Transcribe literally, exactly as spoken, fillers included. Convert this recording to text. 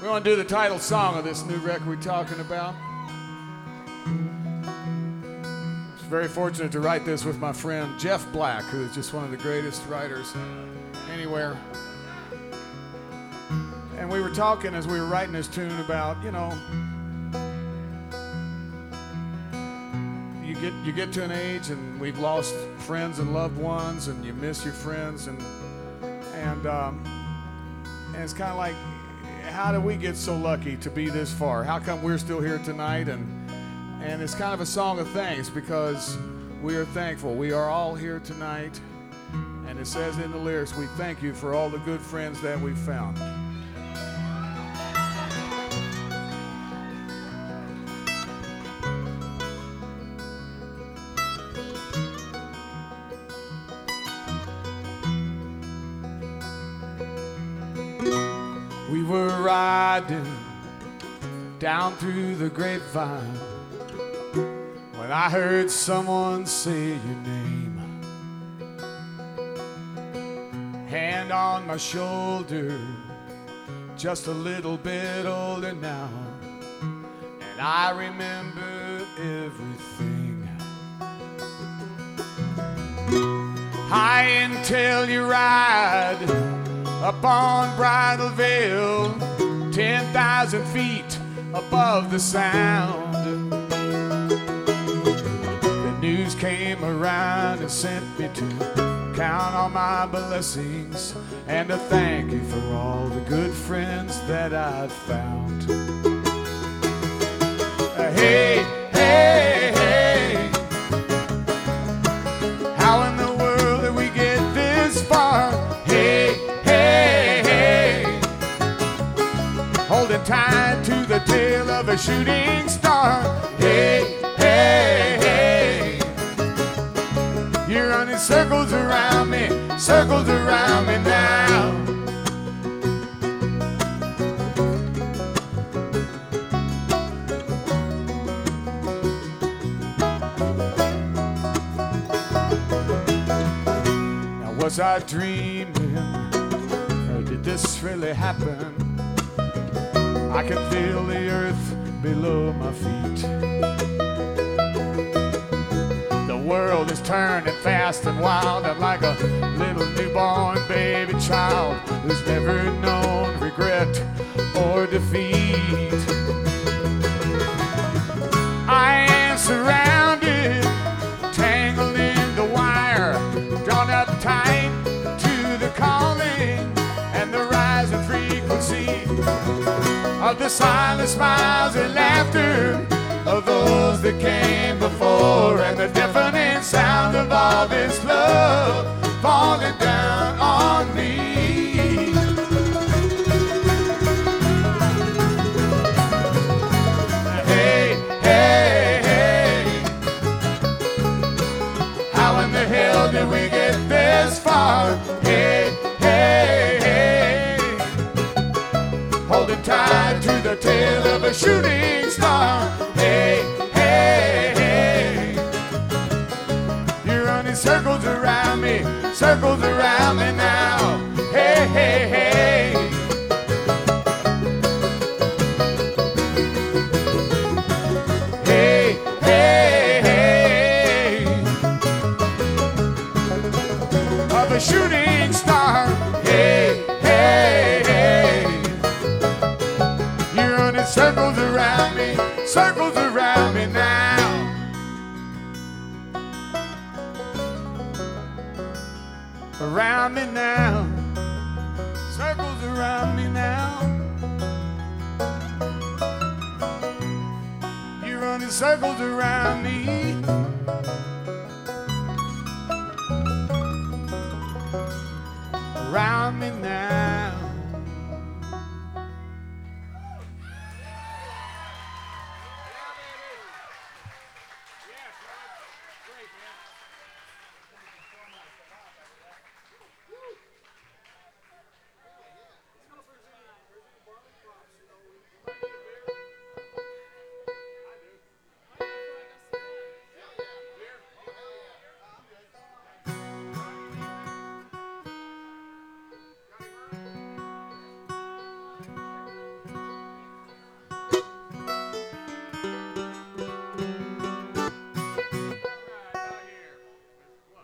We want to do the title song of this new record we're talking about. I was very fortunate to write this with my friend Jeff Black, who is just one of the greatest writers anywhere. And we were talking as we were writing this tune about, you know, you get you get to an age and we've lost friends and loved ones, and you miss your friends, and and um, and it's kind of like, how do we get so lucky to be this far? How come we're still here tonight? And and it's kind of a song of thanks, because we are thankful. We are all here tonight, and it says in the lyrics, we thank you for all the good friends that we've found. We were riding down through the grapevine when I heard someone say your name. Hand on my shoulder, just a little bit older now, and I remember everything. High until you ride up on Bridal Veil, ten thousand feet above the sound. The news came around and sent me to count all my blessings and to thank you for all the good friends that I've found. Uh, hey, hey, hey, how in the world did we get this far? Hey, holding tight to the tail of a shooting star. Hey, hey, hey, you're running circles around me, circles around me now. Now, was I dreaming, or did this really happen? I can feel the earth below my feet. The world is turning fast and wild. I'm like a little newborn baby child who's never known regret or defeat. I am surrounded, tangled in the wire, drawn up tight to the calling and the rising frequency of the silent smiles and laughter of those that came before, and the deafening sound of all this love falling down on me. Hey, hey, hey, how in the hell did we get this far? Hey, hey, hey, holding tight to the tail of a shooting star. Hey, hey, hey, you're running circles around me, circles around me now. Hey, hey, hey, hey, hey, hey, of a shooting star. Hey, hey, hey, circles around me, circles around me now. Around me now, circles around me now. You're running circles around me.